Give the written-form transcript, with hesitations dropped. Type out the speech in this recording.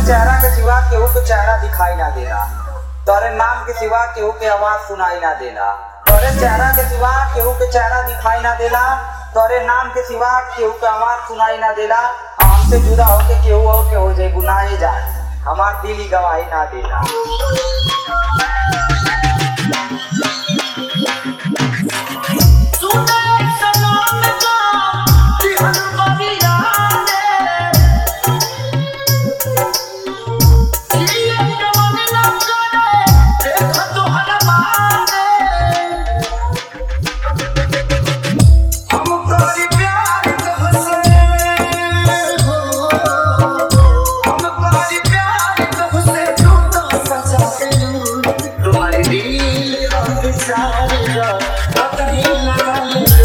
चेहरा के सिवा केहू के चेहरा दिखाई ना देला, तोरे नाम के सिवा केहू के आवाज सुनाई ना देला। तोरे चेहरा के सिवा केहू के चेहरा दिखाई ना देला, तोरे नाम के सिवा केहू के आवाज सुनाई ना देला। हमसे जुदा होके केहू और के हो जाए गुनाहे जाए, हमार दिल ही गवाही ना देला। तुम्हारे दिल